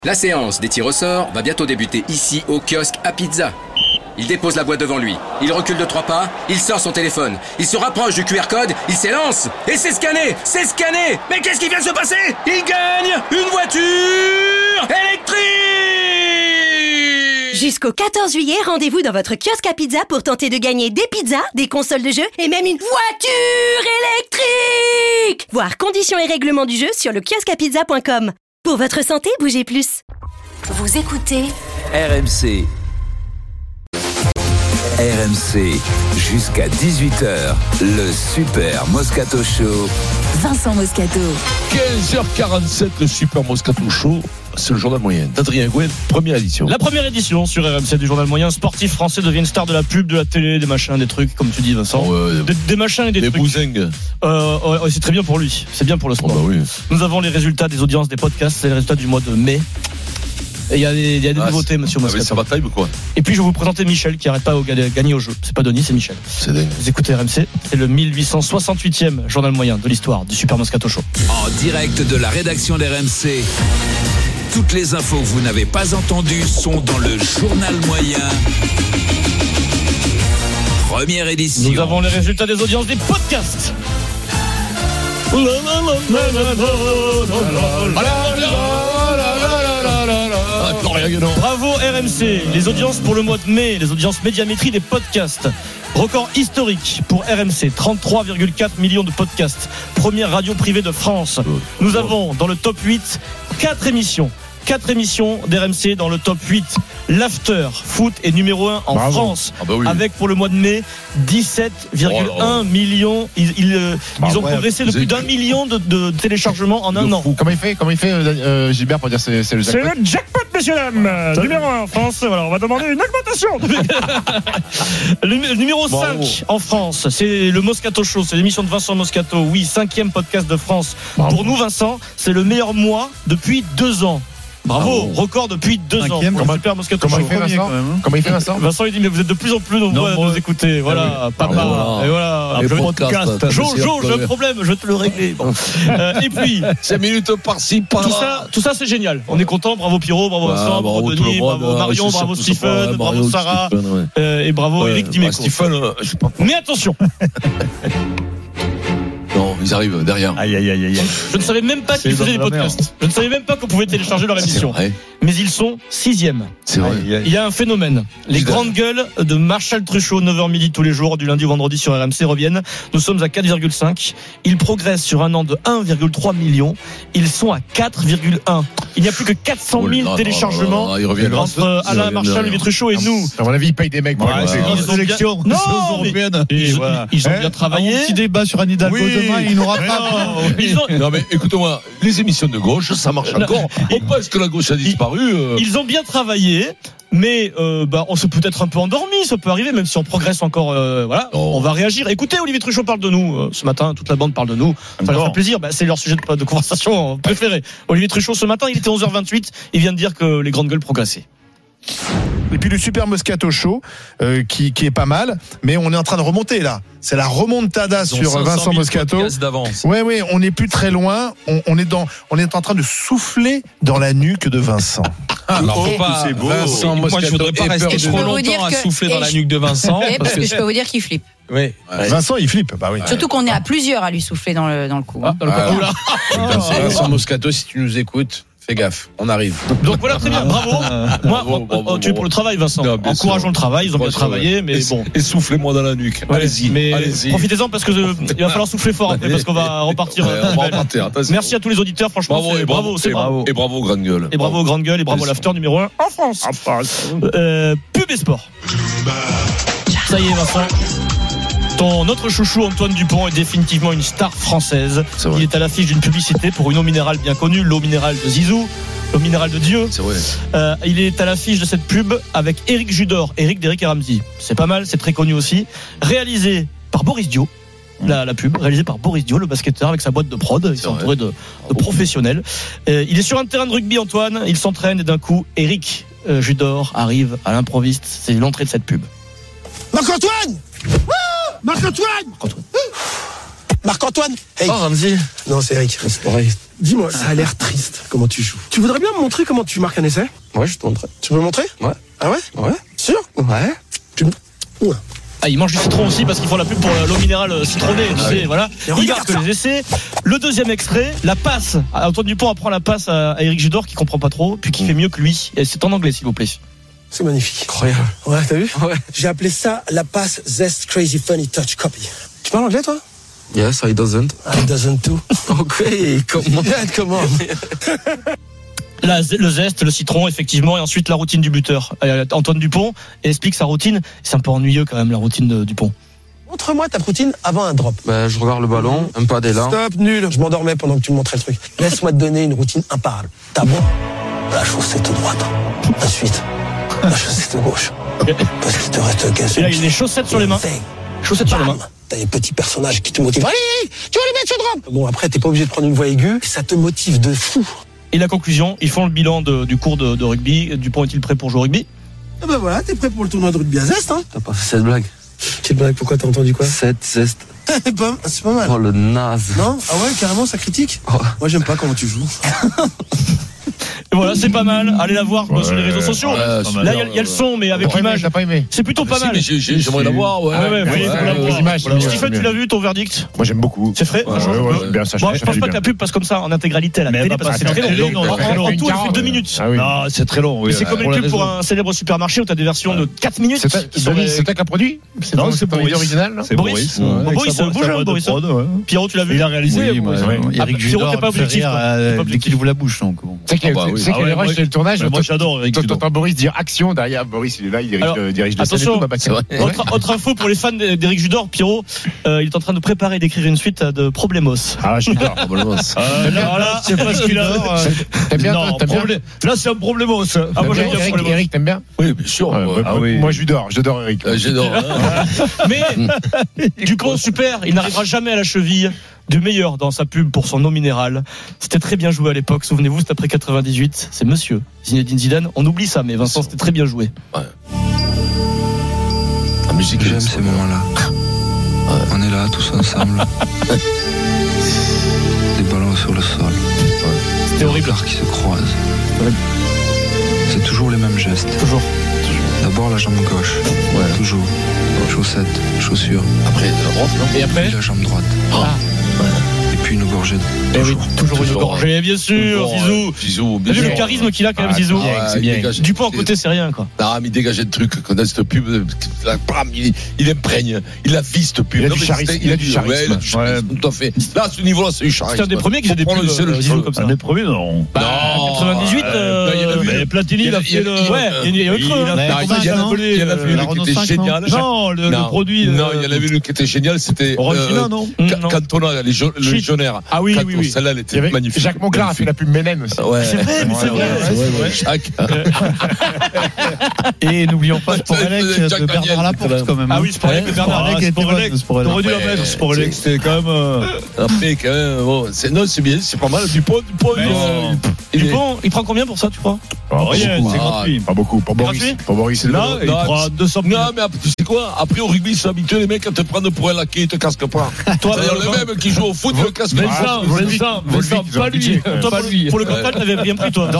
La séance des tirs au sort va bientôt débuter ici au kiosque à pizza. Il dépose la boîte devant lui, il recule de 3 pas, il sort son téléphone, il se rapproche du QR code, il s'élance et c'est scanné. Mais qu'est-ce qui vient de se passer? Il gagne une voiture électrique! Jusqu'au 14 juillet, rendez-vous dans votre kiosque à pizza pour tenter de gagner des pizzas, des consoles de jeu et même une voiture électrique! Voir conditions et règlements du jeu sur le kiosqueapizza.com. Pour votre santé, bougez plus. Vous écoutez RMC. RMC, jusqu'à 18h, le Super Moscato Show. Vincent Moscato. 15h47, le Super Moscato Show. C'est le journal moyen d'Adrien Gouet, première édition. La première édition sur RMC du journal moyen. Sportif français devient une star de la pub, de la télé, des machins, des trucs, comme tu dis, Vincent. Des machins et des trucs. Bousingues. C'est très bien pour lui. C'est bien pour le sport. Oui. Nous avons les résultats des audiences des podcasts. C'est les résultats du mois de mai. Et il y a des nouveautés, monsieur Moscato. Ça va taille ou quoi? Et puis je vais vous présenter Michel qui arrête pas de gagner au jeu. C'est pas Denis, c'est Michel. C'est dingue. Vous écoutez RMC, c'est le 1868e journal moyen de l'histoire du Super Moscato Show. En direct de la rédaction d'RMC. Toutes les infos que vous n'avez pas entendues sont dans le journal moyen. Première édition. Nous avons les résultats des audiences des podcasts. Bravo RMC. Les audiences pour le mois de mai, les audiences médiamétrie des podcasts. Record historique pour RMC, 33,4 millions de podcasts. Première radio privée de France. Nous avons dans le top 8 4 émissions d'RMC dans le top 8. L'After Foot est numéro 1 en France. Avec pour le mois de mai 17,1 millions. Ils ont progressé de plus d'1 million de téléchargements en un an. Comment il fait Gilbert pour dire c'est le jackpot? C'est le jackpot, messieurs dames. Numéro 1 en France. Voilà, on va demander une augmentation. Le numéro 5 en France, c'est le Moscato Show. C'est l'émission de Vincent Moscato. Oui, 5e podcast de France. Pour nous, Vincent, c'est le meilleur mois depuis 2 ans. Bravo, record depuis 2 ans. Super Moscato Show. Comment il fait Vincent? Vincent il dit mais vous êtes de plus en plus nombreux à nous écouter. Voilà, papa. Et voilà. podcast. Jo, j'ai un problème, je vais te le régler. Bon. Et puis 5 minutes par-ci, par-là. Tout ça c'est génial. On est content. Bravo Pierrot, bravo Vincent, bravo Denis, bravo Marion, bravo Stephen, bravo Sarah et bravo Eric Dimeco. Mais attention. Non, ils arrivent derrière. Aïe. Je ne savais même pas qu'ils faisaient des podcasts. Je ne savais même pas qu'on pouvait télécharger leur émission. Mais ils sont 6e. C'est vrai. Il y a un phénomène. Les grandes gueules de Marshall Truchot, 9h midi tous les jours, du lundi au vendredi sur RMC reviennent. Nous sommes à 4,5. Ils progressent sur un an de 1,3 million. Ils sont à 4,1. Il n'y a plus que 400 000 téléchargements entre Alain Marshall, Olivier Truchot et nous. À mon avis, ils payent des mecs pour les élections européennes. Ils ont bien travaillé. Un petit débat sur Anne Hidalgo demain, ils nous rattrapent. Non mais écoutez-moi, les émissions de gauche, ça marche encore. On pense que la gauche a disparu. Ils ont bien travaillé. Mais on s'est peut-être un peu endormi, ça peut arriver, même si on progresse encore. On va réagir. Écoutez, Olivier Truchot parle de nous ce matin, toute la bande parle de nous. Ça leur fait plaisir. C'est leur sujet de conversation préféré. Olivier Truchot ce matin, il était 11h28. Il vient de dire que les grandes gueules progressaient. Et puis le Super Moscato Show qui est pas mal, mais on est en train de remonter là. C'est la remontada sur Vincent Moscato. Ouais, on n'est plus très loin. On est en train de souffler dans la nuque de Vincent. Alors, faut pas, c'est beau. Vincent Moscato, moi je voudrais pas rester trop longtemps à souffler dans la nuque de Vincent. Parce que je peux vous dire qu'il flippe. Oui. Vincent il flippe, bah oui. Surtout qu'on est à plusieurs à lui souffler dans le cou. Vincent Moscato, si tu nous écoutes, fais gaffe, on arrive. Donc voilà, très bien, bravo. Tu es pour le travail, Vincent. Encourageons le travail, ils ont bien travaillé, mais bon. Et soufflez-moi dans la nuque. Allez-y. Profitez-en parce que il va falloir souffler fort après parce qu'on va repartir. Merci à tous les auditeurs, franchement. Bravo, c'est bravo. Et bravo aux grandes gueules. Et bravo aux grandes gueules et bravo l'after numéro 1 en France. Pub et sport. Ça y est, Vincent. Notre chouchou Antoine Dupont est définitivement une star française. Il est à l'affiche d'une publicité pour une eau minérale bien connue, l'eau minérale de Zizou, l'eau minérale de Dieu. C'est vrai. Il est à l'affiche de cette pub avec Éric Judor, Éric d'Éric et Ramsey. C'est pas mal, c'est très connu aussi. Réalisé par Boris Dio. La pub réalisée par Boris Dio, le basketteur avec sa boîte de prod. Il s'est entouré de professionnels. Il est sur un terrain de rugby, Antoine. Il s'entraîne et d'un coup, Éric Judor arrive à l'improviste. C'est l'entrée de cette pub. Marc-Antoine, hey. Ramsey. Non, c'est Eric. C'est pareil. Dis-moi, ça a l'air triste comment tu joues. Tu voudrais bien me montrer comment tu marques un essai ? Ouais, je te montrerai. Tu peux me montrer ? Ouais. Ah ouais ? Ouais. Sûr ? Ouais. Ouah. Ah, ils mangent du citron aussi parce qu'ils font la pub pour l'eau minérale citronnée. Tu sais, voilà. Ils marquent les essais. Le deuxième extrait, la passe. Antoine Dupont apprend la passe à Éric Judor qui comprend pas trop, puis qui fait mieux que lui. Et c'est en anglais, s'il vous plaît. C'est magnifique. Incroyable. Ouais, t'as vu ? Ouais. J'ai appelé ça la passe Zest Crazy Funny Touch Copy. Tu parles anglais, toi ? Yes, I doesn't. I doesn't too. Ok, comment? Comment? Le zeste, le citron, effectivement, et ensuite la routine du buteur. Antoine Dupont explique sa routine. C'est un peu ennuyeux quand même, la routine de Dupont. Montre-moi ta routine avant un drop. Bah, je regarde le ballon, un pas d'élan. Stop, nul. Je m'endormais pendant que tu me montrais le truc. Laisse-moi te donner une routine imparable. T'as bon? La chaussette droite. Ensuite, la chaussette gauche. Parce qu'il te reste qu'un seul. Et là, il y a des chaussettes sur les mains. Chaussettes sur les mains. T'as des petits personnages qui te motivent. Allez, tu vas les mettre sur drop. Bon, après, t'es pas obligé de prendre une voix aiguë. Ça te motive de fou. Et la conclusion, ils font le bilan du cours de rugby. Dupont est-il prêt pour jouer au rugby? Ah bah voilà, t'es prêt pour le tournoi de rugby à Zest, hein? T'as pas fait cette blague? Quelle blague? Pourquoi t'as entendu quoi? Zest. C'est pas mal. Oh, le naze. Non? Ah ouais, carrément, ça critique? Oh. Moi, j'aime pas comment tu joues. Et voilà, c'est pas mal. Allez la voir sur les réseaux sociaux. Là, il y a le son, mais avec l'image. T'as pas aimé? C'est plutôt pas mal. J'aimerais la voir, ouais. Les images. Stephen, tu l'as vu, ton verdict? Moi, j'aime beaucoup. C'est frais? Bien, ça. Moi, je pense pas que la pub passe comme ça en intégralité à la télé parce que c'est très long. En tout, elle fait 2 minutes. Non, c'est très long. Mais c'est comme une pub pour un célèbre supermarché où t'as des versions de 4 minutes. C'est toi qui as produit? Non, c'est Boris. Original, non? C'est Boris. Boris, bouge, Boris. Pierrot, tu l'as vu? Il a réalisé. Eric Judor, t'es pas objectif. Dès qu'il ouvre la bouche, donc. C'est qu'il y a les rushs, c'est le tournage. Moi, j'adore Eric Judor. T'entends Boris dire action derrière. Boris, il est là, il dirige le attention, autre info pour les fans d'Eric Judor, Pierrot, il est en train de préparer et d'écrire une suite de Problemos. Ah, Judor, Problemos. Là, c'est pas ce qu'il a. T'aimes bien? Là, c'est un Problemos. Ah, moi, j'aime bien Problemos. Eric, t'aimes bien? Oui, bien sûr. Moi, j'adore Eric. J'adore. Mais Dupont, super, il n'arrivera jamais à la cheville du meilleur dans sa pub pour son eau minérale. C'était très bien joué à l'époque, souvenez-vous, c'était après 98. C'est monsieur Zinedine Zidane. On oublie ça, mais Vincent, c'était très bien joué. Ouais. La musique, j'aime ces moments-là. On est là, tous ensemble. Des ballons sur le sol. C'était horrible. Qui se croisent. C'est toujours les mêmes gestes. Toujours. D'abord la jambe gauche. Toujours. Chaussettes, chaussures. Après, rentre, non? Et après? Puis la jambe droite. Et puis une gorgée. Toujours une gorgée, bien sûr, Zizou. T'as vu le charisme qu'il a quand même, Zizou? Dupont à côté, c'est rien, quoi. Non, mais il dégageait le truc. Quand dans cette pub, il imprègne. Il a vu cette pub. Il a du charisme. Tout à fait. Là, à ce niveau-là, c'est du charisme. C'est un des premiers qui faisait des pubs Zizou comme ça. Un des premiers, non. 98, Platini, il a fait le. Ouais, il y a eu il y en a vu une qui était géniale. Non, le produit. Non, il y en avait une qui était géniale, c'était Cantona, les légionnaires. Ah oui. Celle-là, elle était magnifique. Jacques Monclar a fait la pub Mélène aussi. C'est vrai. Jacques. Et n'oublions pas Sporelec de Bernard Laporte quand même. Ah oui, Sporelec de Bernard Laporte. T'aurais dû la mettre, Sporelec. C'était quand même. Après, quand même, non, c'est bien, c'est pas mal. Dupont, il prend combien pour ça, tu crois? Rien, c'est gratuit. Pas beaucoup. Pour Boris, là, il prend 200 000. Non, mais tu sais quoi? Après, au rugby, ils sont habitués, les mecs, à te prendre pour un laquais, ils te casquent pas. Toi, le même qui joue au foot, le casque Vincent, pas lui. Toi, pour le contact, t'avais rien pris, toi.